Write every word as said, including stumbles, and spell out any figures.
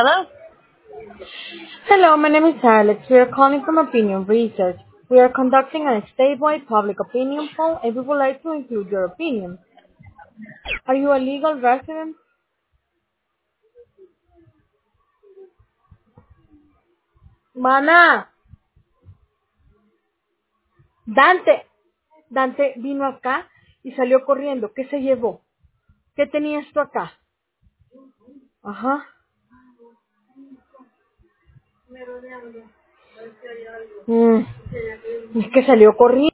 Hello? Hello, my name is Alex. We are calling from Opinion Research. We are conducting a statewide public opinion poll and we would like to include your opinion. Are you a legal resident? Mana, Dante. Dante vino acá y salió corriendo. ¿Qué se llevó? ¿Qué tenías tú acá? Ajá. Mm, Es que salió corriendo.